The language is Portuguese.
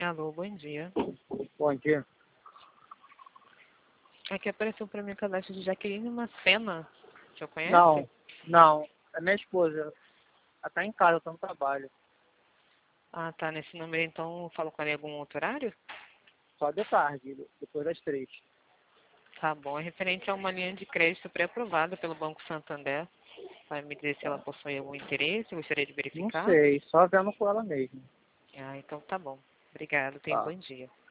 Alô, bom dia. Bom dia. Aqui apareceu pra mim o cadastro de Jaqueline Macena. O senhor conhece? Não. É minha esposa. Ela tá em casa, tá no trabalho. Ah, tá. Nesse número, então, eu falo com ela em algum outro horário? Só de tarde, depois das 3. Tá bom. É referente a uma linha de crédito pré-aprovada pelo Banco Santander. Vai me dizer se ela possui algum interesse, eu gostaria de Não verificar. sei, só vendo com ela mesmo. Ah, então tá bom. Obrigado. Tenha um Tá. bom dia.